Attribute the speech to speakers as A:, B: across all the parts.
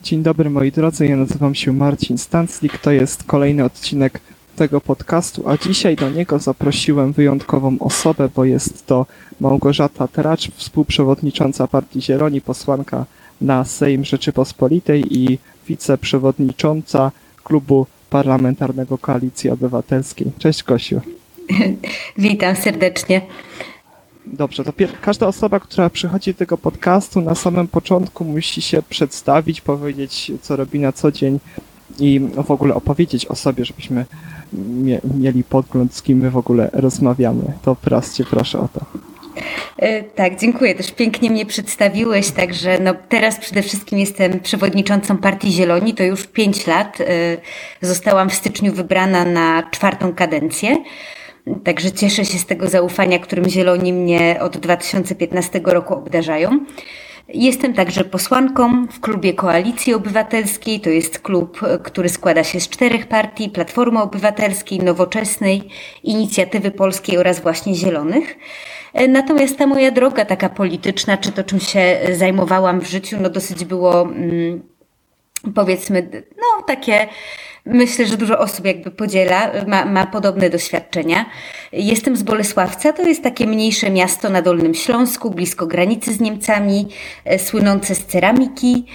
A: Dzień dobry moi drodzy, ja nazywam się Marcin Stanclik, to jest kolejny odcinek tego podcastu, a dzisiaj do niego zaprosiłem wyjątkową osobę, bo jest to Małgorzata Tracz, współprzewodnicząca Partii Zieloni, posłanka na Sejm Rzeczypospolitej i wiceprzewodnicząca Klubu Parlamentarnego Koalicji Obywatelskiej. Cześć Kosiu.
B: Witam serdecznie.
A: Dobrze, to każda osoba, która przychodzi do tego podcastu, na samym początku musi się przedstawić, powiedzieć, co robi na co dzień i w ogóle opowiedzieć o sobie, żebyśmy mieli podgląd, z kim my w ogóle rozmawiamy. To proszę o to.
B: Tak, dziękuję. Też pięknie mnie przedstawiłeś, także teraz przede wszystkim jestem przewodniczącą Partii Zieloni, to już 5 lat. Zostałam w styczniu wybrana na 4. kadencję. Także cieszę się z tego zaufania, którym Zieloni mnie od 2015 roku obdarzają. Jestem także posłanką w klubie Koalicji Obywatelskiej. To jest klub, który składa się z 4 partii: Platformy Obywatelskiej, Nowoczesnej, Inicjatywy Polskiej oraz właśnie Zielonych. Natomiast ta moja droga taka polityczna, czy to czym się zajmowałam w życiu, dosyć było powiedzmy, takie, myślę, że dużo osób jakby podziela, ma podobne doświadczenia. Jestem z Bolesławca, to jest takie mniejsze miasto na Dolnym Śląsku, blisko granicy z Niemcami, słynące z ceramiki.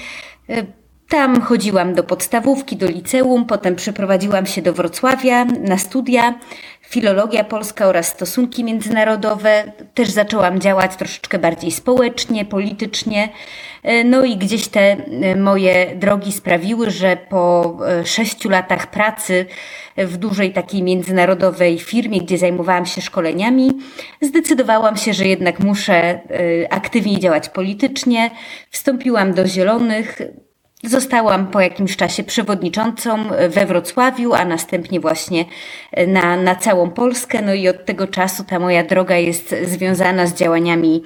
B: Tam chodziłam do podstawówki, do liceum, potem przeprowadziłam się do Wrocławia na studia, filologia polska oraz stosunki międzynarodowe. Też zaczęłam działać troszeczkę bardziej społecznie, politycznie. I gdzieś te moje drogi sprawiły, że po 6 latach pracy w dużej takiej międzynarodowej firmie, gdzie zajmowałam się szkoleniami, zdecydowałam się, że jednak muszę aktywniej działać politycznie. Wstąpiłam do Zielonych. Zostałam po jakimś czasie przewodniczącą we Wrocławiu, a następnie właśnie na całą Polskę. I od tego czasu ta moja droga jest związana z działaniami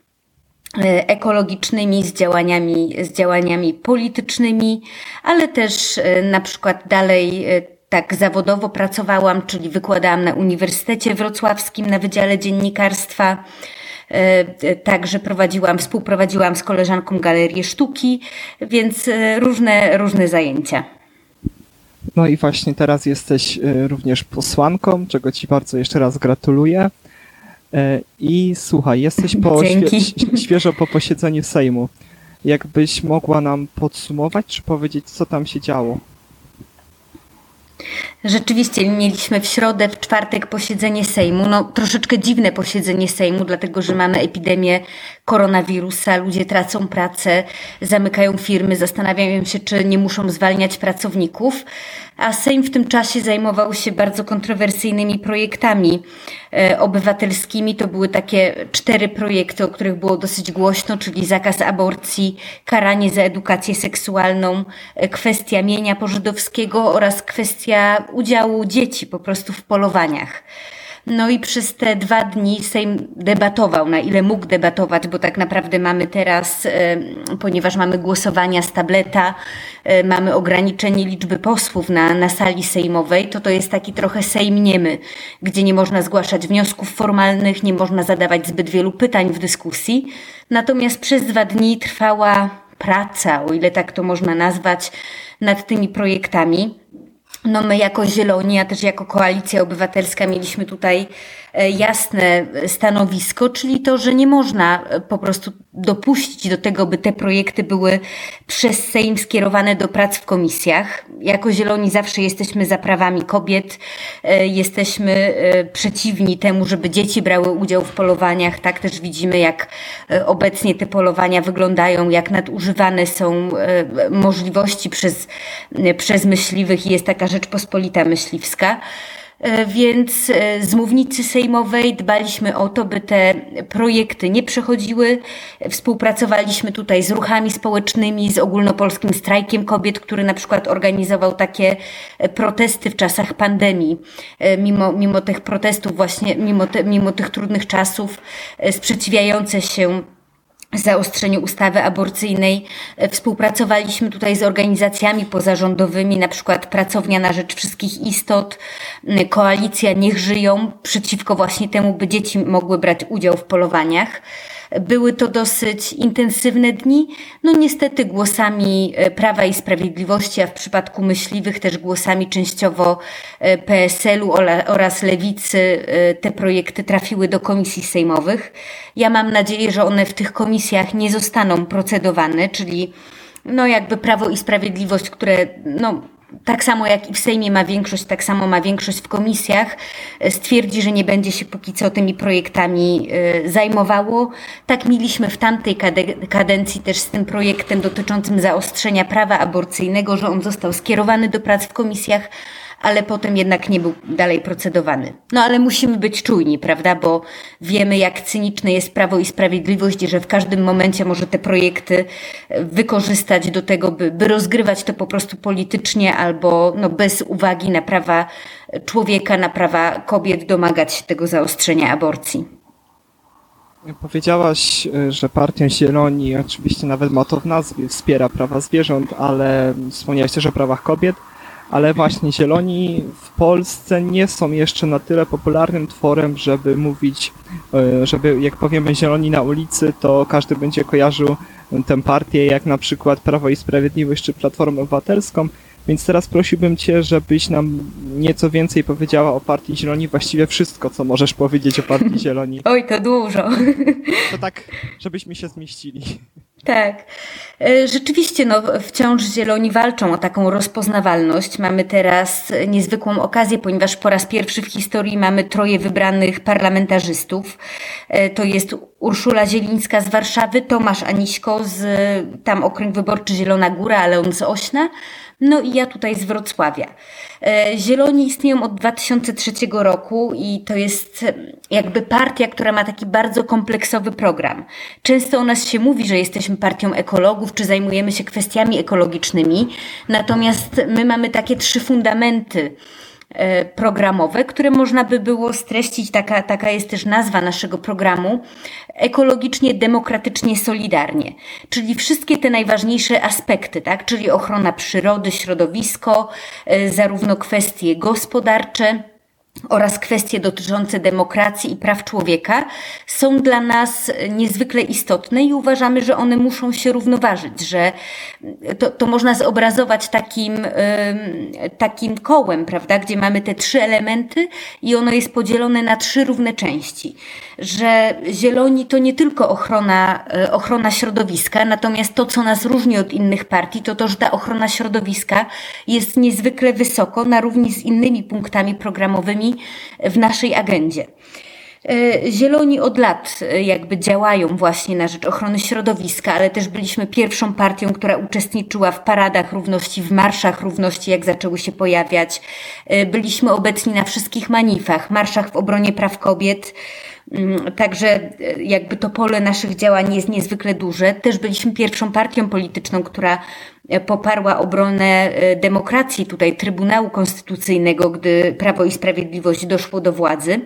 B: ekologicznymi, z działaniami politycznymi, ale też na przykład dalej tak zawodowo pracowałam, czyli wykładałam na Uniwersytecie Wrocławskim na Wydziale Dziennikarstwa. Także współprowadziłam z koleżanką Galerię Sztuki, więc różne zajęcia.
A: No i właśnie teraz jesteś również posłanką, czego Ci bardzo jeszcze raz gratuluję. I słuchaj, jesteś świeżo po posiedzeniu Sejmu. Jakbyś mogła nam podsumować, czy powiedzieć, co tam się działo?
B: Rzeczywiście mieliśmy w środę, w czwartek posiedzenie Sejmu. Troszeczkę dziwne posiedzenie Sejmu, dlatego że mamy epidemię koronawirusa, ludzie tracą pracę, zamykają firmy, zastanawiają się, czy nie muszą zwalniać pracowników, a Sejm w tym czasie zajmował się bardzo kontrowersyjnymi projektami obywatelskimi. To były takie 4 projekty, o których było dosyć głośno, czyli zakaz aborcji, karanie za edukację seksualną, kwestia mienia pożydowskiego oraz kwestia udziału dzieci po prostu w polowaniach. I przez te 2 dni Sejm debatował, na ile mógł debatować, bo tak naprawdę mamy teraz, ponieważ mamy głosowania z tableta, mamy ograniczenie liczby posłów na sali sejmowej, to jest taki trochę Sejm niemy, gdzie nie można zgłaszać wniosków formalnych, nie można zadawać zbyt wielu pytań w dyskusji. Natomiast przez 2 dni trwała praca, o ile tak to można nazwać, nad tymi projektami. My jako Zieloni, a też jako Koalicja Obywatelska mieliśmy tutaj jasne stanowisko, czyli to, że nie można po prostu dopuścić do tego, by te projekty były przez Sejm skierowane do prac w komisjach. Jako Zieloni zawsze jesteśmy za prawami kobiet, jesteśmy przeciwni temu, żeby dzieci brały udział w polowaniach. Tak też widzimy, jak obecnie te polowania wyglądają, jak nadużywane są możliwości przez myśliwych i jest taka Rzeczpospolita Myśliwska. Więc z mównicy sejmowej dbaliśmy o to, by te projekty nie przechodziły. Współpracowaliśmy tutaj z ruchami społecznymi, z Ogólnopolskim Strajkiem Kobiet, który na przykład organizował takie protesty w czasach pandemii. Mimo tych protestów właśnie, mimo tych trudnych czasów, sprzeciwiające się zaostrzeniu ustawy aborcyjnej. Współpracowaliśmy tutaj z organizacjami pozarządowymi, na przykład Pracownia na Rzecz Wszystkich Istot, Koalicja Niech Żyją, przeciwko właśnie temu, by dzieci mogły brać udział w polowaniach. Były to dosyć intensywne dni, no niestety głosami Prawa i Sprawiedliwości, a w przypadku myśliwych też głosami częściowo PSL-u oraz Lewicy te projekty trafiły do komisji sejmowych. Ja mam nadzieję, że one w tych komisjach nie zostaną procedowane, czyli no jakby Prawo i Sprawiedliwość, które no tak samo jak i w Sejmie ma większość, tak samo ma większość w komisjach, stwierdzi, że nie będzie się póki co tymi projektami zajmowało. Tak mieliśmy w tamtej kadencji też z tym projektem dotyczącym zaostrzenia prawa aborcyjnego, że on został skierowany do prac w komisjach, ale potem jednak nie był dalej procedowany. No ale musimy być czujni, prawda, bo wiemy, jak cyniczne jest Prawo i Sprawiedliwość, że w każdym momencie może te projekty wykorzystać do tego, by rozgrywać to po prostu politycznie albo no, bez uwagi na prawa człowieka, na prawa kobiet domagać się tego zaostrzenia aborcji.
A: Powiedziałaś, że partia Zieloni, oczywiście nawet ma to w nazwie, wspiera prawa zwierząt, ale wspomniałaś też o prawach kobiet. Ale właśnie Zieloni w Polsce nie są jeszcze na tyle popularnym tworem, żeby mówić, żeby jak powiemy Zieloni na ulicy, to każdy będzie kojarzył tę partię jak na przykład Prawo i Sprawiedliwość czy Platformę Obywatelską. Więc teraz prosiłbym Cię, żebyś nam nieco więcej powiedziała o partii Zieloni, właściwie wszystko, co możesz powiedzieć o partii Zieloni.
B: Oj, to dużo.
A: To tak, żebyśmy się zmieścili.
B: Tak. Rzeczywiście, no, wciąż Zieloni walczą o taką rozpoznawalność. Mamy teraz niezwykłą okazję, ponieważ po raz pierwszy w historii mamy 3 wybranych parlamentarzystów. To jest Urszula Zielińska z Warszawy, Tomasz Aniśko z tam okręg wyborczy Zielona Góra, ale on z Ośna. No i ja tutaj z Wrocławia. Zieloni istnieją od 2003 roku i to jest jakby partia, która ma taki bardzo kompleksowy program. Często o nas się mówi, że jesteśmy partią ekologów, czy zajmujemy się kwestiami ekologicznymi, natomiast my mamy takie 3 fundamenty programowe, które można by było streścić, taka jest też nazwa naszego programu, ekologicznie, demokratycznie, solidarnie. Czyli wszystkie te najważniejsze aspekty, tak? Czyli ochrona przyrody, środowisko, zarówno kwestie gospodarcze, oraz kwestie dotyczące demokracji i praw człowieka są dla nas niezwykle istotne i uważamy, że one muszą się równoważyć, że to można zobrazować takim kołem, prawda, gdzie mamy te 3 elementy i ono jest podzielone na 3 równe części. Że Zieloni to nie tylko ochrona środowiska, natomiast to, co nas różni od innych partii, to, że ta ochrona środowiska jest niezwykle wysoko na równi z innymi punktami programowymi w naszej agendzie. Zieloni od lat jakby działają właśnie na rzecz ochrony środowiska, ale też byliśmy pierwszą partią, która uczestniczyła w paradach równości, w marszach równości, jak zaczęły się pojawiać. Byliśmy obecni na wszystkich manifach, marszach w obronie praw kobiet. Także jakby to pole naszych działań jest niezwykle duże. Też byliśmy pierwszą partią polityczną, która poparła obronę demokracji, tutaj Trybunału Konstytucyjnego, gdy Prawo i Sprawiedliwość doszło do władzy.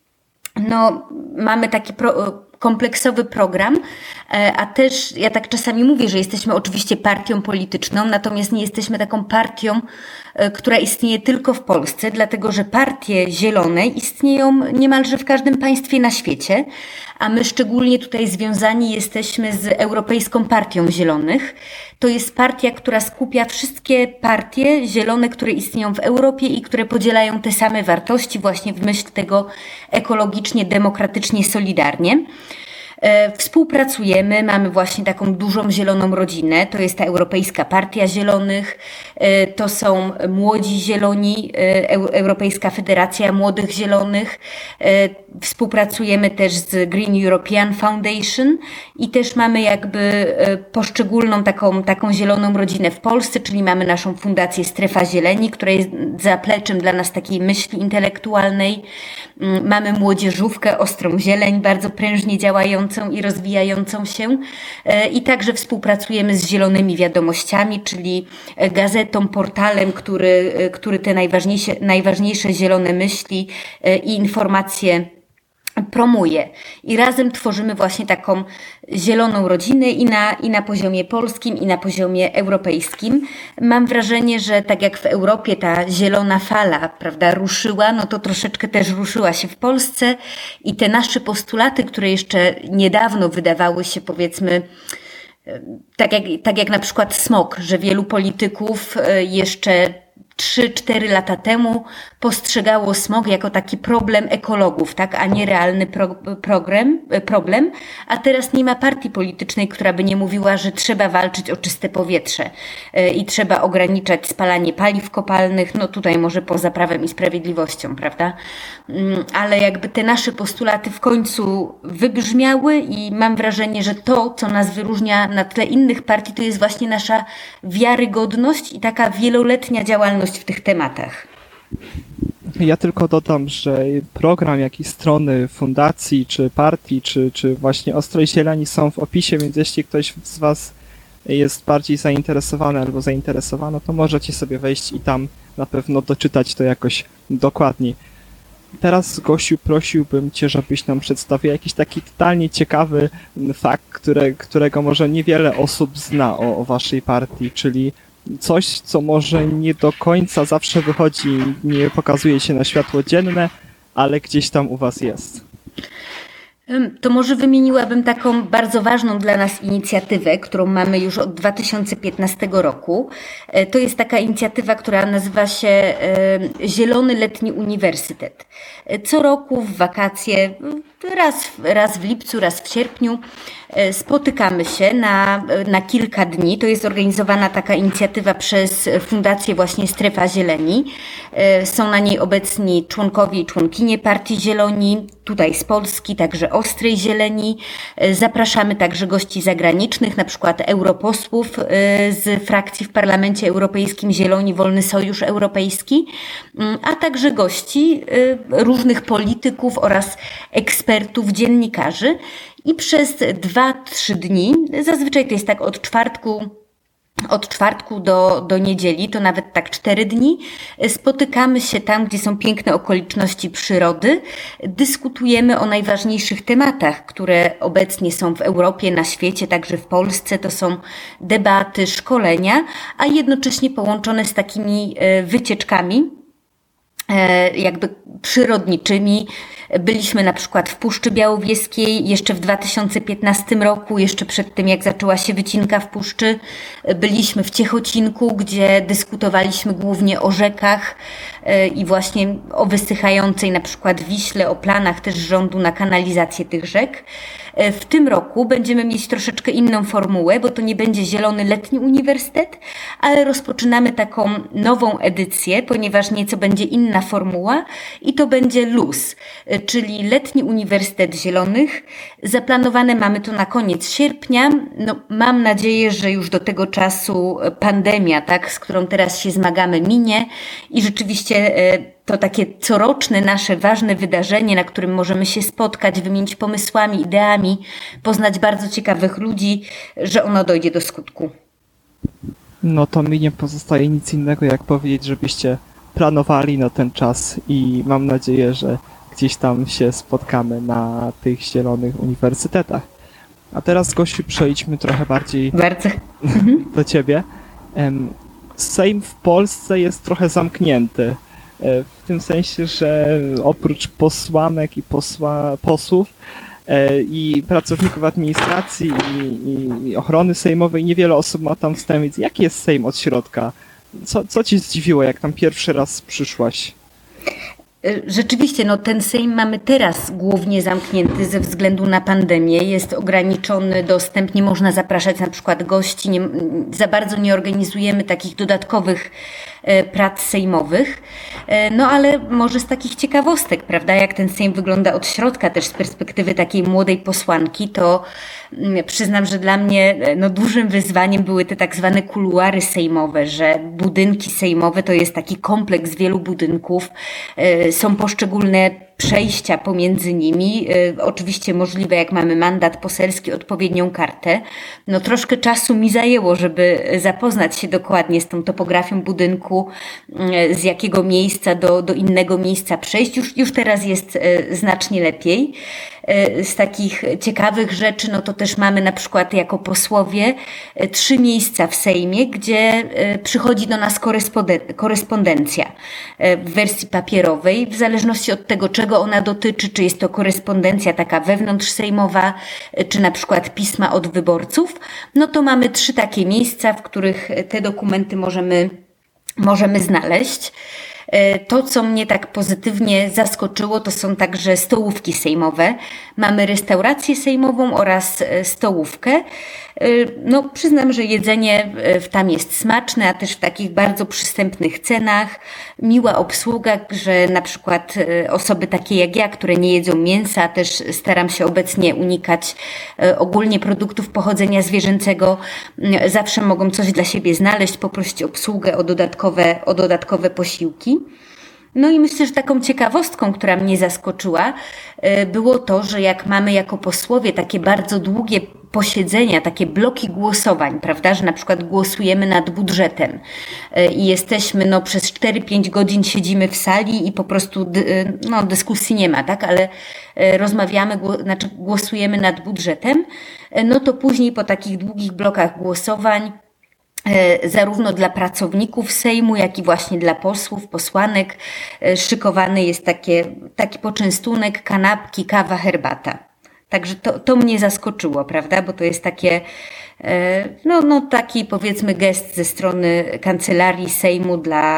B: No, mamy taki kompleksowy program, a też ja tak czasami mówię, że jesteśmy oczywiście partią polityczną, natomiast nie jesteśmy taką partią, która istnieje tylko w Polsce, dlatego że partie zielone istnieją niemalże w każdym państwie na świecie, a my szczególnie tutaj związani jesteśmy z Europejską Partią Zielonych. To jest partia, która skupia wszystkie partie zielone, które istnieją w Europie i które podzielają te same wartości właśnie w myśl tego ekologicznie, demokratycznie, solidarnie. Współpracujemy, mamy właśnie taką dużą zieloną rodzinę, to jest ta Europejska Partia Zielonych, to są Młodzi Zieloni, Europejska Federacja Młodych Zielonych, współpracujemy też z Green European Foundation i też mamy jakby poszczególną taką zieloną rodzinę w Polsce, czyli mamy naszą fundację Strefa Zieleni, która jest zapleczem dla nas takiej myśli intelektualnej. Mamy młodzieżówkę Ostrą Zieleń, bardzo prężnie działającą i rozwijającą się i także współpracujemy z Zielonymi Wiadomościami, czyli gazetą, portalem, który te najważniejsze zielone myśli i informacje promuje. I razem tworzymy właśnie taką zieloną rodzinę i na poziomie polskim, i na poziomie europejskim. Mam wrażenie, że tak jak w Europie ta zielona fala, prawda, ruszyła, no to troszeczkę też ruszyła się w Polsce i te nasze postulaty, które jeszcze niedawno wydawały się, powiedzmy, tak jak na przykład smog, że wielu polityków jeszcze 3-4 lata temu postrzegało smog jako taki problem ekologów, tak, a nie realny problem, a teraz nie ma partii politycznej, która by nie mówiła, że trzeba walczyć o czyste powietrze i trzeba ograniczać spalanie paliw kopalnych, no tutaj może poza Prawem i Sprawiedliwością, prawda, ale jakby te nasze postulaty w końcu wybrzmiały i mam wrażenie, że to, co nas wyróżnia na tle innych partii, to jest właśnie nasza wiarygodność i taka wieloletnia działalność w tych tematach.
A: Ja tylko dodam, że program, jak i strony fundacji, czy partii, czy właśnie Ostrej Zieleni są w opisie, więc jeśli ktoś z Was jest bardziej zainteresowany albo zainteresowana, to możecie sobie wejść i tam na pewno doczytać to jakoś dokładniej. Teraz, Gosiu, prosiłbym Cię, żebyś nam przedstawił jakiś taki totalnie ciekawy fakt, którego może niewiele osób zna o Waszej partii, czyli coś, co może nie do końca zawsze wychodzi, nie pokazuje się na światło dzienne, ale gdzieś tam u Was jest.
B: To może wymieniłabym taką bardzo ważną dla nas inicjatywę, którą mamy już od 2015 roku. To jest taka inicjatywa, która nazywa się Zielony Letni Uniwersytet. Co roku w wakacje, raz w lipcu, raz w sierpniu spotykamy się na kilka dni. To jest organizowana taka inicjatywa przez Fundację właśnie Strefa Zieleni. Są na niej obecni członkowie i członkinie Partii Zieloni, tutaj z Polski, także Ostrej Zieleni. Zapraszamy także gości zagranicznych, na przykład europosłów z frakcji w Parlamencie Europejskim Zieloni, Wolny Sojusz Europejski, a także gości różnych polityków oraz ekspertów, dziennikarzy. I przez 2-3 dni, zazwyczaj to jest tak od czwartku do niedzieli, to nawet tak 4 dni, spotykamy się tam, gdzie są piękne okoliczności przyrody, dyskutujemy o najważniejszych tematach, które obecnie są w Europie, na świecie, także w Polsce. To są debaty, szkolenia, a jednocześnie połączone z takimi wycieczkami, jakby przyrodniczymi. Byliśmy na przykład w Puszczy Białowieskiej jeszcze w 2015 roku, jeszcze przed tym jak zaczęła się wycinka w puszczy. Byliśmy w Ciechocinku, gdzie dyskutowaliśmy głównie o rzekach i właśnie o wysychającej na przykład Wiśle, o planach też rządu na kanalizację tych rzek. W tym roku będziemy mieć troszeczkę inną formułę, bo to nie będzie Zielony Letni Uniwersytet, ale rozpoczynamy taką nową edycję, ponieważ nieco będzie inna formuła i to będzie LUZ, czyli Letni Uniwersytet Zielonych. Zaplanowane mamy to na koniec sierpnia. No, mam nadzieję, że już do tego czasu pandemia, tak, z którą teraz się zmagamy, minie i rzeczywiście to takie coroczne nasze ważne wydarzenie, na którym możemy się spotkać, wymienić pomysłami, ideami, poznać bardzo ciekawych ludzi, że ono dojdzie do skutku.
A: No to mi nie pozostaje nic innego, jak powiedzieć, żebyście planowali na ten czas i mam nadzieję, że gdzieś tam się spotkamy na tych zielonych uniwersytetach. A teraz, Gosiu, przejdźmy trochę bardziej do Ciebie. Sejm w Polsce jest trochę zamknięty. W tym sensie, że oprócz posłanek i posłów i pracowników administracji i ochrony sejmowej niewiele osób ma tam wstęp. Więc jaki jest Sejm od środka? Co Cię zdziwiło, jak tam pierwszy raz przyszłaś?
B: Rzeczywiście, no ten Sejm mamy teraz głównie zamknięty ze względu na pandemię. Jest ograniczony dostęp, nie można zapraszać na przykład gości, za bardzo nie organizujemy takich dodatkowych prac sejmowych. No ale może z takich ciekawostek, prawda, jak ten Sejm wygląda od środka, też z perspektywy takiej młodej posłanki, to przyznam, że dla mnie no, dużym wyzwaniem były te tak zwane kuluary sejmowe, że budynki sejmowe to jest taki kompleks wielu budynków, są poszczególne przejścia pomiędzy nimi. Oczywiście możliwe, jak mamy mandat poselski, odpowiednią kartę. No troszkę czasu mi zajęło, żeby zapoznać się dokładnie z tą topografią budynku, z jakiego miejsca do innego miejsca przejść. Już teraz jest znacznie lepiej. Z takich ciekawych rzeczy, no to też mamy na przykład jako posłowie 3 miejsca w Sejmie, gdzie przychodzi do nas korespondencja w wersji papierowej, w zależności od tego, czego ona dotyczy, czy jest to korespondencja taka wewnątrzsejmowa, czy na przykład pisma od wyborców, no to mamy 3 takie miejsca, w których te dokumenty możemy znaleźć. To, co mnie tak pozytywnie zaskoczyło, to są także stołówki sejmowe. Mamy restaurację sejmową oraz stołówkę. No, przyznam, że jedzenie tam jest smaczne, a też w takich bardzo przystępnych cenach. Miła obsługa, że na przykład osoby takie jak ja, które nie jedzą mięsa, też staram się obecnie unikać ogólnie produktów pochodzenia zwierzęcego. Zawsze mogą coś dla siebie znaleźć, poprosić obsługę o dodatkowe posiłki. No i myślę, że taką ciekawostką, która mnie zaskoczyła, było to, że jak mamy jako posłowie takie bardzo długie posiedzenia, takie bloki głosowań, prawda, że na przykład głosujemy nad budżetem i jesteśmy, przez 4-5 godzin siedzimy w sali i po prostu, dyskusji nie ma, tak, ale rozmawiamy, głosujemy nad budżetem, no to później po takich długich blokach głosowań zarówno dla pracowników Sejmu, jak i właśnie dla posłów, posłanek szykowany jest taki poczęstunek, kanapki, kawa, herbata. Także to mnie zaskoczyło, prawda, bo to jest takie, taki powiedzmy gest ze strony Kancelarii Sejmu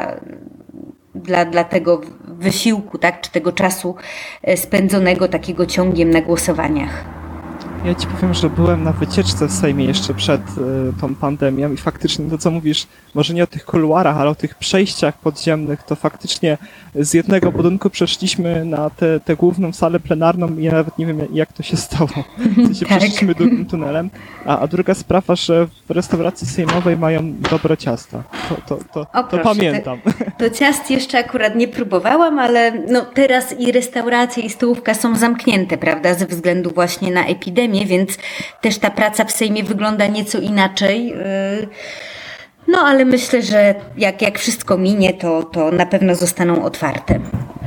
B: dla tego wysiłku, tak, czy tego czasu spędzonego takiego ciągiem na głosowaniach.
A: Ja ci powiem, że byłem na wycieczce w Sejmie jeszcze przed tą pandemią i faktycznie to, co mówisz, może nie o tych kuluarach, ale o tych przejściach podziemnych, to faktycznie z jednego budynku przeszliśmy na tę główną salę plenarną i ja nawet nie wiem, jak to się stało. Przeszliśmy drugim tunelem. A druga sprawa, że w restauracji sejmowej mają dobre ciasta. To pamiętam.
B: To ciast jeszcze akurat nie próbowałam, ale teraz i restauracja, i stołówka są zamknięte, prawda, ze względu właśnie na epidemię, więc też ta praca w Sejmie wygląda nieco inaczej. Ale myślę, że jak wszystko minie, to na pewno zostaną otwarte.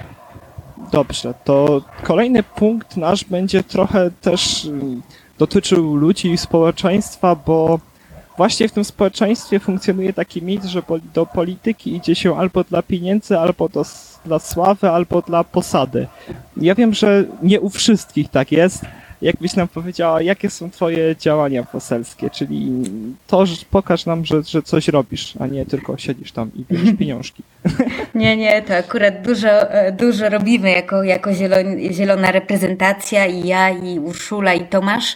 A: Dobrze, to kolejny punkt nasz będzie trochę też dotyczył ludzi i społeczeństwa, bo właśnie w tym społeczeństwie funkcjonuje taki mit, że do polityki idzie się albo dla pieniędzy, albo dla sławy, albo dla posady. Ja wiem, że nie u wszystkich tak jest. Jakbyś nam powiedziała, jakie są twoje działania poselskie, czyli to, że pokaż nam, że coś robisz, a nie tylko siedzisz tam i bierzesz pieniążki.
B: Nie, to akurat dużo robimy jako zielona reprezentacja i ja, i Urszula, i Tomasz.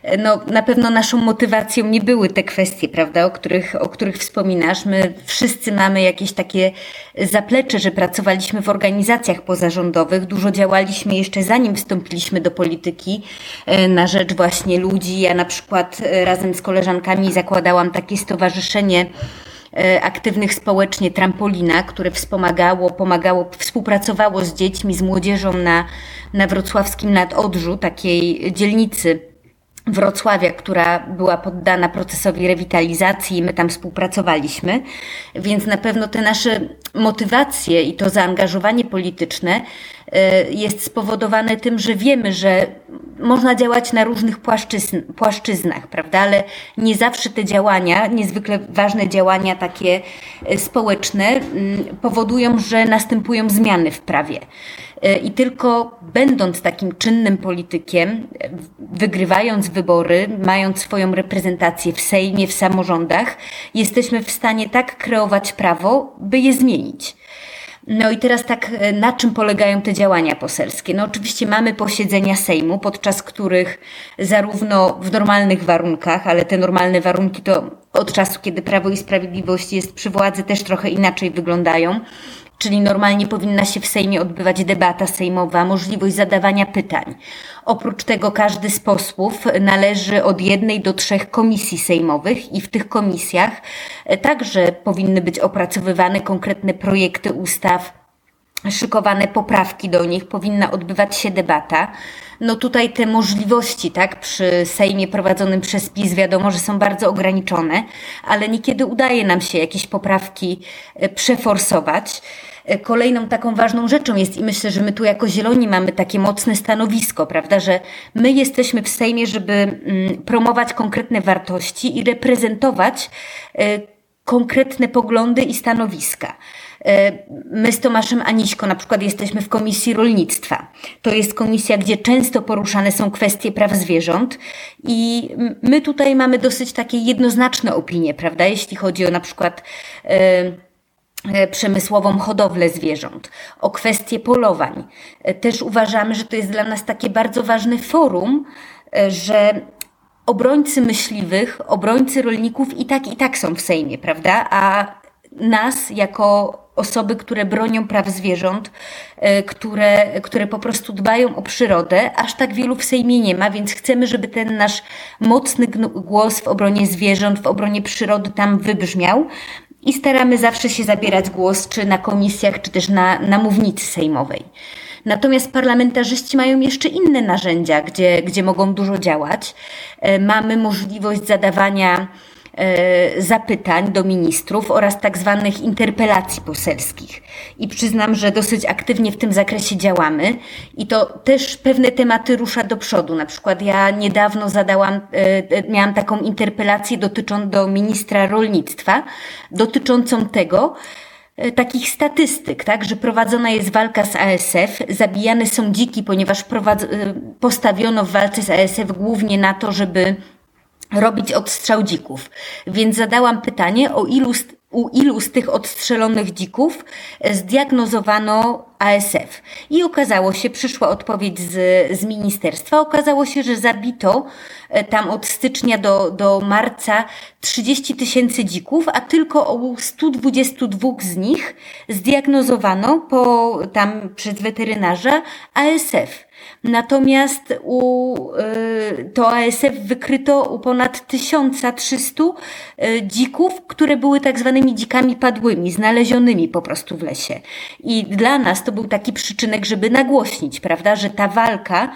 B: Na pewno naszą motywacją nie były te kwestie, prawda, o których wspominasz. My wszyscy mamy jakieś takie zaplecze, że pracowaliśmy w organizacjach pozarządowych, dużo działaliśmy jeszcze zanim wstąpiliśmy do polityki na rzecz właśnie ludzi. Ja na przykład razem z koleżankami zakładałam takie stowarzyszenie aktywnych społecznie Trampolina, które pomagało, współpracowało z dziećmi, z młodzieżą na wrocławskim Nadodrzu, takiej dzielnicy Wrocławia, która była poddana procesowi rewitalizacji i my tam współpracowaliśmy, więc na pewno te nasze motywacje i to zaangażowanie polityczne jest spowodowane tym, że wiemy, że można działać na różnych płaszczyznach, prawda, ale nie zawsze te działania, niezwykle ważne działania takie społeczne powodują, że następują zmiany w prawie. I tylko będąc takim czynnym politykiem, wygrywając wybory, mając swoją reprezentację w Sejmie, w samorządach, jesteśmy w stanie tak kreować prawo, by je zmienić. I teraz tak, na czym polegają te działania poselskie? Oczywiście mamy posiedzenia Sejmu, podczas których zarówno w normalnych warunkach, ale te normalne warunki to od czasu, kiedy Prawo i Sprawiedliwość jest przy władzy, też trochę inaczej wyglądają. Czyli normalnie powinna się w Sejmie odbywać debata sejmowa, możliwość zadawania pytań. Oprócz tego każdy z posłów należy od 1 do 3 komisji sejmowych i w tych komisjach także powinny być opracowywane konkretne projekty ustaw szykowane poprawki do nich, powinna odbywać się debata. No tutaj te możliwości, tak, przy Sejmie prowadzonym przez PiS wiadomo, że są bardzo ograniczone, ale niekiedy udaje nam się jakieś poprawki przeforsować. Kolejną taką ważną rzeczą jest, i myślę, że my tu jako Zieloni mamy takie mocne stanowisko, prawda, że my jesteśmy w Sejmie, żeby promować konkretne wartości i reprezentować konkretne poglądy i stanowiska. My z Tomaszem Aniśko na przykład jesteśmy w Komisji Rolnictwa. To jest komisja, gdzie często poruszane są kwestie praw zwierząt i my tutaj mamy dosyć takie jednoznaczne opinie, prawda, jeśli chodzi o na przykład przemysłową hodowlę zwierząt, o kwestie polowań. Też uważamy, że to jest dla nas takie bardzo ważne forum, że obrońcy myśliwych, obrońcy rolników i tak są w Sejmie, prawda? A nas jako osoby, które bronią praw zwierząt, które po prostu dbają o przyrodę, aż tak wielu w Sejmie nie ma, więc chcemy, żeby ten nasz mocny głos w obronie zwierząt, w obronie przyrody tam wybrzmiał. I staramy zawsze się zabierać głos, czy na komisjach, czy też na mównicy sejmowej. Natomiast parlamentarzyści mają jeszcze inne narzędzia, gdzie mogą dużo działać. Mamy możliwość zadawania zapytań do ministrów oraz tak zwanych interpelacji poselskich. I przyznam, że dosyć aktywnie w tym zakresie działamy i to też pewne tematy rusza do przodu. Na przykład ja niedawno miałam taką interpelację do ministra rolnictwa dotyczącą takich statystyk, tak, że prowadzona jest walka z ASF, zabijane są dziki, ponieważ postawiono w walce z ASF głównie na to, żeby robić odstrzał dzików. Więc zadałam pytanie, u ilu z tych odstrzelonych dzików zdiagnozowano ASF. I przyszła odpowiedź z ministerstwa, okazało się, że zabito tam od stycznia do marca 30 000 dzików, a tylko u 122 z nich zdiagnozowano przez weterynarza ASF. Natomiast to ASF wykryto u ponad 1300 dzików, które były tak zwanymi dzikami padłymi, znalezionymi po prostu w lesie. I dla nas to był taki przyczynek, żeby nagłośnić, prawda, że ta walka,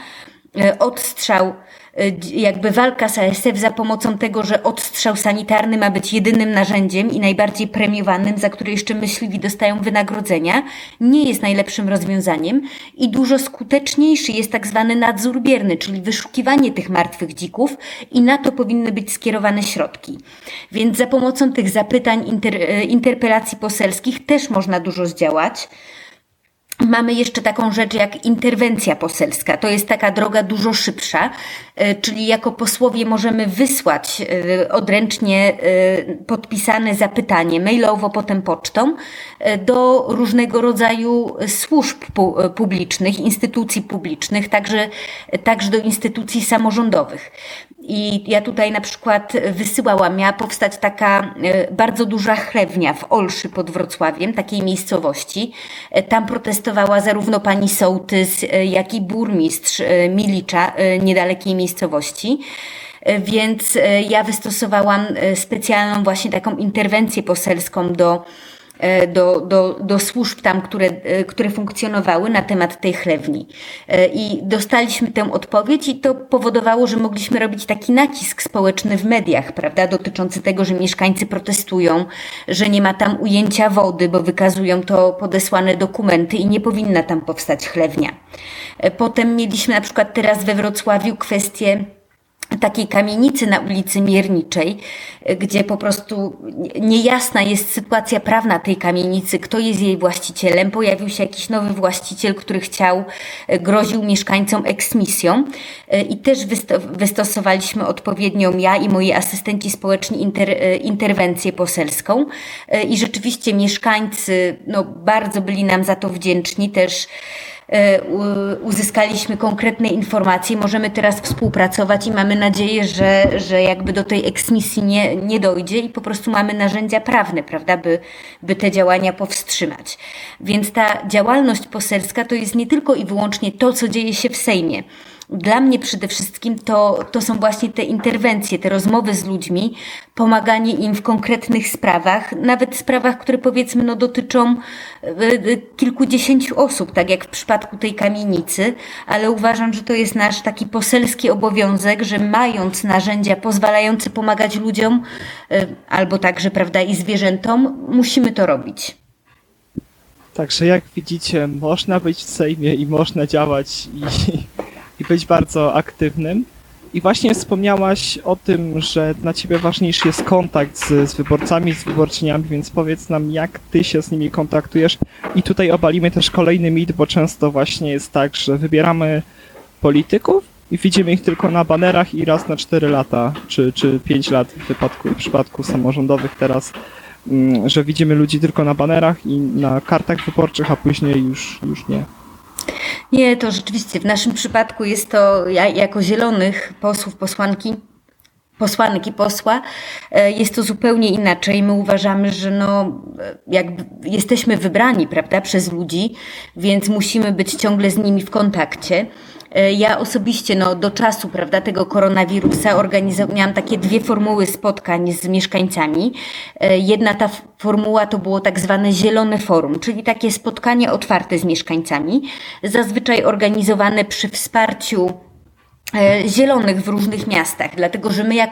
B: walka z ASF za pomocą tego, że odstrzał sanitarny ma być jedynym narzędziem i najbardziej premiowanym, za które jeszcze myśliwi dostają wynagrodzenia, nie jest najlepszym rozwiązaniem i dużo skuteczniejszy jest tak zwany nadzór bierny, czyli wyszukiwanie tych martwych dzików i na to powinny być skierowane środki. Więc za pomocą tych zapytań, interpelacji poselskich też można dużo zdziałać. Mamy jeszcze taką rzecz jak interwencja poselska. To jest taka droga dużo szybsza, czyli jako posłowie możemy wysłać odręcznie podpisane zapytanie mailowo, potem pocztą do różnego rodzaju służb publicznych, instytucji publicznych, także do instytucji samorządowych. I ja tutaj na przykład miała powstać taka bardzo duża chlewnia w Olszy pod Wrocławiem, takiej miejscowości. Tam protestowała zarówno pani sołtys, jak i burmistrz Milicza, niedalekiej miejscowości. Więc ja wystosowałam specjalną właśnie taką interwencję poselską do służb tam, które funkcjonowały na temat tej chlewni. I dostaliśmy tę odpowiedź i to powodowało, że mogliśmy robić taki nacisk społeczny w mediach, prawda, dotyczący tego, że mieszkańcy protestują, że nie ma tam ujęcia wody, bo wykazują to podesłane dokumenty i nie powinna tam powstać chlewnia. Potem mieliśmy na przykład teraz we Wrocławiu kwestię takiej kamienicy na ulicy Mierniczej, gdzie po prostu niejasna jest sytuacja prawna tej kamienicy, kto jest jej właścicielem. Pojawił się jakiś nowy właściciel, który groził mieszkańcom eksmisją i też wystosowaliśmy odpowiednią ja i moi asystenci społeczni interwencję poselską i rzeczywiście mieszkańcy bardzo byli nam za to wdzięczni, też uzyskaliśmy konkretne informacje, możemy teraz współpracować i mamy nadzieję, że jakby do tej eksmisji nie dojdzie i po prostu mamy narzędzia prawne, prawda, by te działania powstrzymać. Więc ta działalność poselska to jest nie tylko i wyłącznie to, co dzieje się w Sejmie. dla mnie przede wszystkim to są właśnie te interwencje, te rozmowy z ludźmi, pomaganie im w konkretnych sprawach, nawet sprawach, które powiedzmy dotyczą kilkudziesięciu osób, tak jak w przypadku tej kamienicy, ale uważam, że to jest nasz taki poselski obowiązek, że mając narzędzia pozwalające pomagać ludziom, albo także, prawda, i zwierzętom, musimy to robić.
A: Także jak widzicie, można być w Sejmie i można działać i być bardzo aktywnym. I właśnie wspomniałaś o tym, że dla ciebie ważniejszy jest kontakt z wyborcami, z wyborczyniami, więc powiedz nam, jak ty się z nimi kontaktujesz. I tutaj obalimy też kolejny mit, bo często właśnie jest tak, że wybieramy polityków i widzimy ich tylko na banerach i raz na 4 lata, czy 5 lat w przypadku samorządowych teraz, że widzimy ludzi tylko na banerach i na kartach wyborczych, a później już nie.
B: Nie, to rzeczywiście w naszym przypadku jest to jako zielonych posłów, posłanek i posła jest to zupełnie inaczej. My uważamy, że jakby jesteśmy wybrani, prawda, przez ludzi, więc musimy być ciągle z nimi w kontakcie. Ja osobiście do czasu, prawda, tego koronawirusa miałam takie 2 formuły spotkań z mieszkańcami. Jedna ta formuła to było tak zwane zielone forum, czyli takie spotkanie otwarte z mieszkańcami, zazwyczaj organizowane przy wsparciu zielonych w różnych miastach, dlatego że my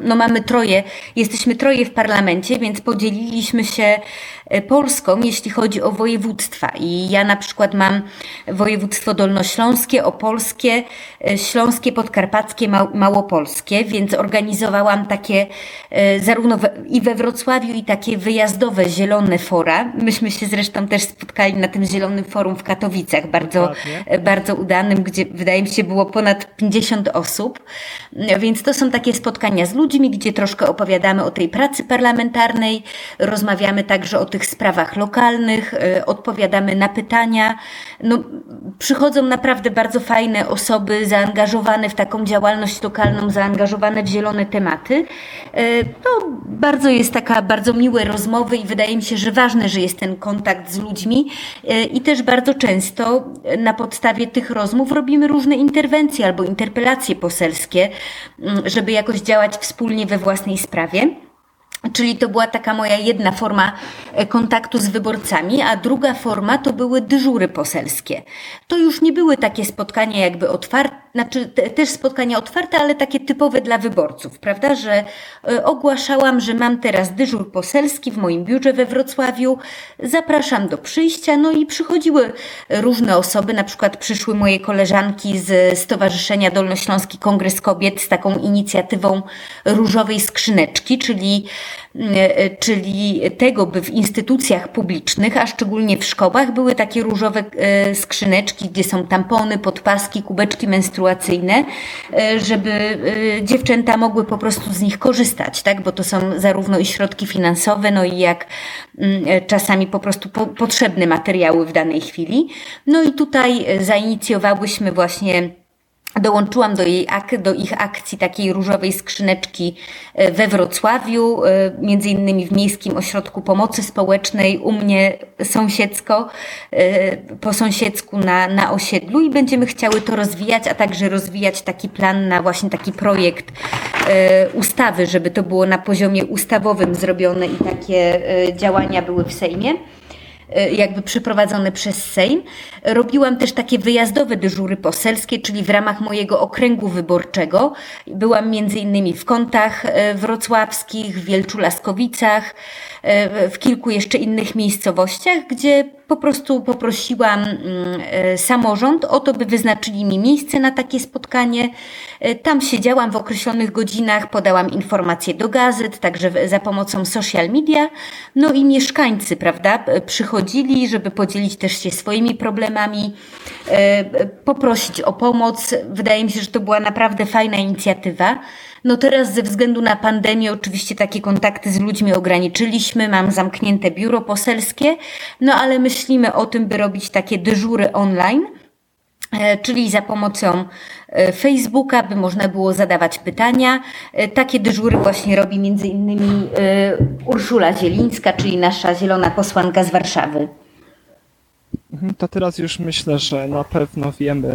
B: jesteśmy 3 w parlamencie, więc podzieliliśmy się Polską, jeśli chodzi o województwa. I ja na przykład mam województwo dolnośląskie, opolskie, śląskie, podkarpackie, małopolskie, więc organizowałam takie zarówno i we Wrocławiu i takie wyjazdowe zielone fora. Myśmy się zresztą też spotkali na tym zielonym forum w Katowicach, bardzo udanym, gdzie wydaje mi się było ponad 50 osób. Więc to są takie spotkania z ludźmi, gdzie troszkę opowiadamy o tej pracy parlamentarnej, rozmawiamy także o tych sprawach lokalnych, odpowiadamy na pytania. Przychodzą naprawdę bardzo fajne osoby zaangażowane w taką działalność lokalną, zaangażowane w zielone tematy. Bardzo miłe rozmowy i wydaje mi się, że ważne, że jest ten kontakt z ludźmi i też bardzo często na podstawie tych rozmów robimy różne interwencje albo interpelacje poselskie, żeby jakoś działać wspólnie we własnej sprawie. Czyli to była taka moja jedna forma kontaktu z wyborcami, a druga forma to były dyżury poselskie. To już nie były takie spotkania jakby otwarte, też spotkania otwarte, ale takie typowe dla wyborców, prawda, że ogłaszałam, że mam teraz dyżur poselski w moim biurze we Wrocławiu, zapraszam do przyjścia, i przychodziły różne osoby, na przykład przyszły moje koleżanki z Stowarzyszenia Dolnośląski Kongres Kobiet z taką inicjatywą różowej skrzyneczki, czyli tego, by w instytucjach publicznych, a szczególnie w szkołach, były takie różowe skrzyneczki, gdzie są tampony, podpaski, kubeczki menstruacyjne, żeby dziewczęta mogły po prostu z nich korzystać, tak? Bo to są zarówno i środki finansowe, i jak czasami po prostu potrzebne materiały w danej chwili. I tutaj zainicjowałyśmy właśnie. Dołączyłam do ich akcji takiej różowej skrzyneczki we Wrocławiu, między innymi w Miejskim Ośrodku Pomocy Społecznej, u mnie po sąsiedzku na osiedlu i będziemy chciały to rozwijać, a także rozwijać taki plan na właśnie taki projekt ustawy, żeby to było na poziomie ustawowym zrobione i takie działania były w Sejmie, jakby przeprowadzone przez Sejm. Robiłam też takie wyjazdowe dyżury poselskie, czyli w ramach mojego okręgu wyborczego. Byłam między innymi w Kątach wrocławskich, w Wielczu-Laskowicach, w kilku jeszcze innych miejscowościach, gdzie po prostu poprosiłam samorząd o to, by wyznaczyli mi miejsce na takie spotkanie. Tam siedziałam w określonych godzinach, podałam informacje do gazet, także za pomocą social media. I mieszkańcy, prawda, przychodzili, żeby podzielić też się swoimi problemami, poprosić o pomoc. Wydaje mi się, że to była naprawdę fajna inicjatywa. Teraz ze względu na pandemię oczywiście takie kontakty z ludźmi ograniczyliśmy, mam zamknięte biuro poselskie, ale myślimy o tym, by robić takie dyżury online, czyli za pomocą Facebooka, by można było zadawać pytania. Takie dyżury właśnie robi między innymi Urszula Zielińska, czyli nasza zielona posłanka z Warszawy.
A: To teraz już myślę, że na pewno wiemy,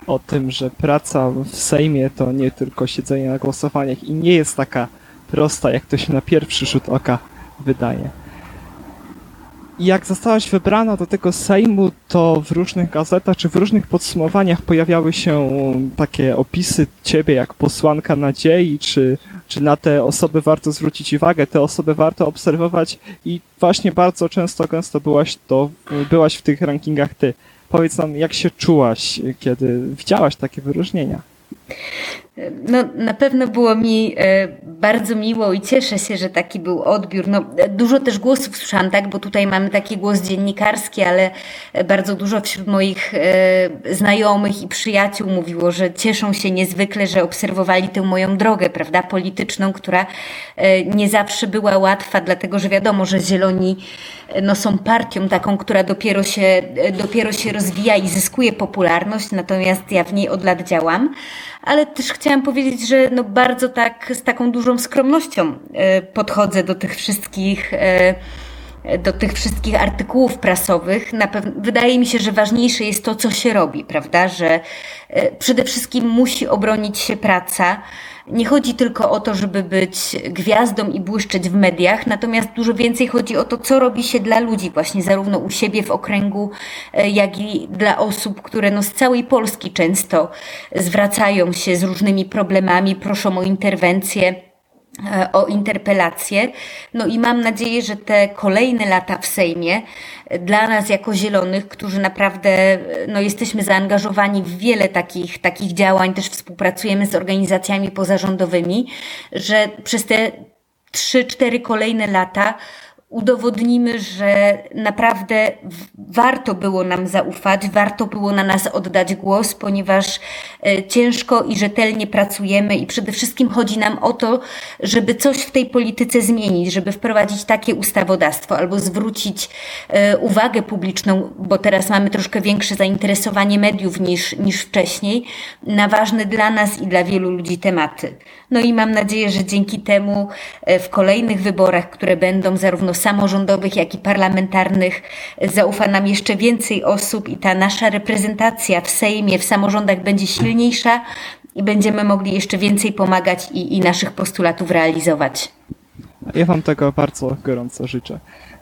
A: o tym, że praca w Sejmie to nie tylko siedzenie na głosowaniach i nie jest taka prosta, jak to się na pierwszy rzut oka wydaje. I jak zostałaś wybrana do tego Sejmu, to w różnych gazetach czy w różnych podsumowaniach pojawiały się takie opisy ciebie jak posłanka nadziei, czy na te osoby warto zwrócić uwagę, te osoby warto obserwować i właśnie bardzo gęsto byłaś w tych rankingach ty. Powiedz nam, jak się czułaś, kiedy widziałaś takie wyróżnienia?
B: No, na pewno było mi bardzo miło i cieszę się, że taki był odbiór. No, dużo też głosów słyszałam, tak, bo tutaj mamy taki głos dziennikarski, ale bardzo dużo wśród moich znajomych i przyjaciół mówiło, że cieszą się niezwykle, że obserwowali tę moją drogę, prawda, polityczną, która nie zawsze była łatwa, dlatego że wiadomo, że Zieloni no, są partią taką, która dopiero się rozwija i zyskuje popularność, natomiast ja w niej od lat działam. Ale też chciałam powiedzieć, że no bardzo tak z taką dużą skromnością podchodzę do tych wszystkich artykułów prasowych. Wydaje mi się, że ważniejsze jest to, co się robi, prawda? Że przede wszystkim musi obronić się praca. Nie chodzi tylko o to, żeby być gwiazdą i błyszczeć w mediach, natomiast dużo więcej chodzi o to, co robi się dla ludzi właśnie zarówno u siebie w okręgu, jak i dla osób, które no z całej Polski często zwracają się z różnymi problemami, proszą o interwencję, o interpelację. No i mam nadzieję, że te kolejne lata w Sejmie dla nas jako Zielonych, którzy naprawdę no, jesteśmy zaangażowani w wiele takich działań, też współpracujemy z organizacjami pozarządowymi, że przez te 3-4 kolejne lata udowodnimy, że naprawdę warto było nam zaufać, warto było na nas oddać głos, ponieważ ciężko i rzetelnie pracujemy i przede wszystkim chodzi nam o to, żeby coś w tej polityce zmienić, żeby wprowadzić takie ustawodawstwo albo zwrócić uwagę publiczną, bo teraz mamy troszkę większe zainteresowanie mediów niż wcześniej, na ważne dla nas i dla wielu ludzi tematy. No i mam nadzieję, że dzięki temu w kolejnych wyborach, które będą zarówno samorządowych, jak i parlamentarnych, zaufa nam jeszcze więcej osób i ta nasza reprezentacja w Sejmie, w samorządach będzie silniejsza i będziemy mogli jeszcze więcej pomagać i naszych postulatów realizować.
A: Ja wam tego bardzo gorąco życzę.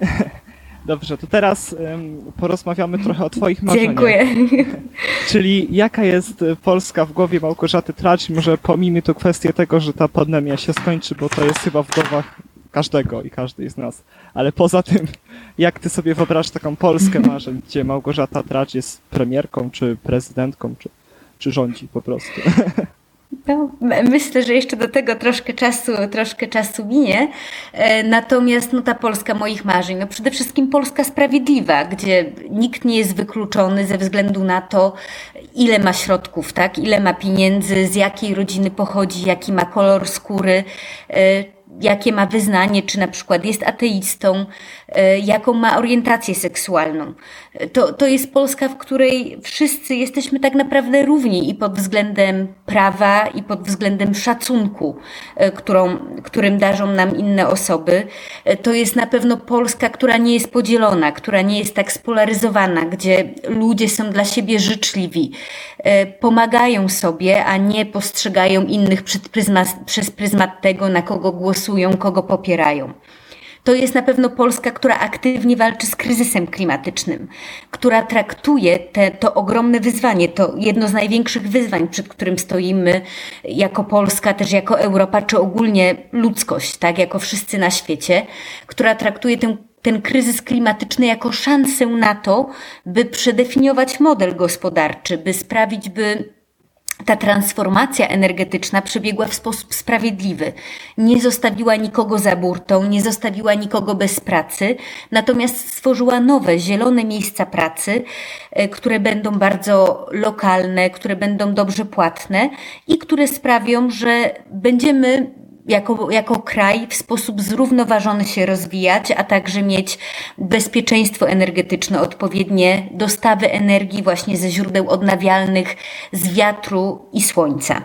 A: Dobrze, to teraz porozmawiamy trochę o twoich marzeniach.
B: Dziękuję.
A: Czyli jaka jest Polska w głowie Małgorzaty Tracz? Może pomijmy tu kwestię tego, że ta pandemia się skończy, bo to jest chyba w głowach każdego i każdej z nas. Ale poza tym, jak ty sobie wyobrażasz taką Polskę marzeń, gdzie Małgorzata Tracz jest premierką, czy prezydentką, czy rządzi po prostu?
B: No, myślę, że jeszcze do tego troszkę czasu minie. Natomiast no, ta Polska moich marzeń, no przede wszystkim Polska sprawiedliwa, gdzie nikt nie jest wykluczony ze względu na to, ile ma środków, tak? Ile ma pieniędzy, z jakiej rodziny pochodzi, jaki ma kolor skóry, jakie ma wyznanie, czy na przykład jest ateistą, jaką ma orientację seksualną. To jest Polska, w której wszyscy jesteśmy tak naprawdę równi i pod względem prawa, i pod względem szacunku, którym darzą nam inne osoby. To jest na pewno Polska, która nie jest podzielona, która nie jest tak spolaryzowana, gdzie ludzie są dla siebie życzliwi, pomagają sobie, a nie postrzegają innych przez pryzmat tego, na kogo głosują, kogo popierają. To jest na pewno Polska, która aktywnie walczy z kryzysem klimatycznym, która traktuje to ogromne wyzwanie, to jedno z największych wyzwań, przed którym stoimy jako Polska, też jako Europa, czy ogólnie ludzkość, tak, jako wszyscy na świecie, która traktuje ten kryzys klimatyczny jako szansę na to, by przedefiniować model gospodarczy, by sprawić, by ta transformacja energetyczna przebiegła w sposób sprawiedliwy. Nie zostawiła nikogo za burtą, nie zostawiła nikogo bez pracy, natomiast stworzyła nowe, zielone miejsca pracy, które będą bardzo lokalne, które będą dobrze płatne i które sprawią, że będziemy jako kraj w sposób zrównoważony się rozwijać, a także mieć bezpieczeństwo energetyczne, odpowiednie dostawy energii właśnie ze źródeł odnawialnych, z wiatru i słońca.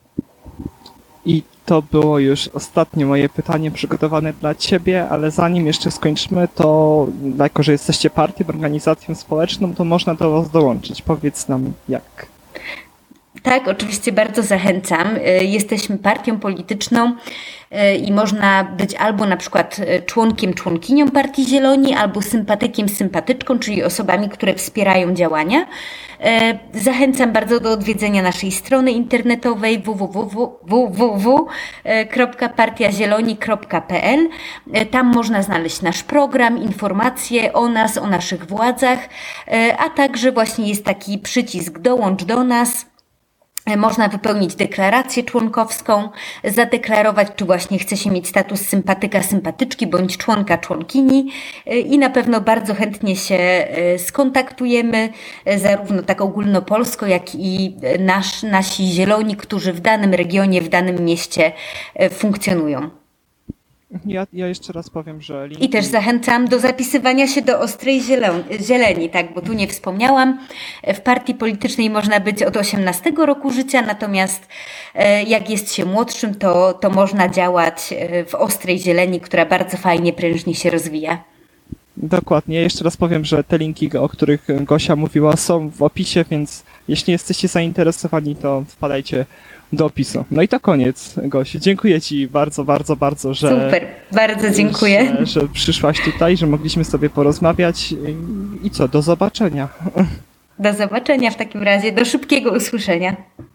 A: I to było już ostatnie moje pytanie przygotowane dla ciebie, ale zanim jeszcze skończymy, to jako, że jesteście partią, organizacją społeczną, to można do was dołączyć. Powiedz nam jak.
B: Tak, oczywiście bardzo zachęcam. Jesteśmy partią polityczną i można być albo na przykład członkiem, członkinią Partii Zieloni, albo sympatykiem, sympatyczką, czyli osobami, które wspierają działania. Zachęcam bardzo do odwiedzenia naszej strony internetowej www.partiazieloni.pl. Tam można znaleźć nasz program, informacje o nas, o naszych władzach, a także właśnie jest taki przycisk dołącz do nas. Można wypełnić deklarację członkowską, zadeklarować, czy właśnie chce się mieć status sympatyka, sympatyczki bądź członka, członkini i na pewno bardzo chętnie się skontaktujemy, zarówno tak ogólnopolsko, jak i nasi zieloni, którzy w danym regionie, w danym mieście funkcjonują.
A: Ja jeszcze raz powiem, że
B: I też zachęcam do zapisywania się do Ostrej Zieleni, tak, bo tu nie wspomniałam. W partii politycznej można być od 18 roku życia, natomiast jak jest się młodszym, to można działać w Ostrej Zieleni, która bardzo fajnie, prężnie się rozwija.
A: Dokładnie. Jeszcze raz powiem, że te linki, o których Gosia mówiła, są w opisie, więc jeśli jesteście zainteresowani, to wpadajcie do opisu. No i to koniec, Gosiu. Dziękuję Ci bardzo, bardzo, bardzo, że...
B: Super, bardzo dziękuję.
A: Że przyszłaś tutaj, że mogliśmy sobie porozmawiać i co, do zobaczenia.
B: Do zobaczenia w takim razie, do szybkiego usłyszenia.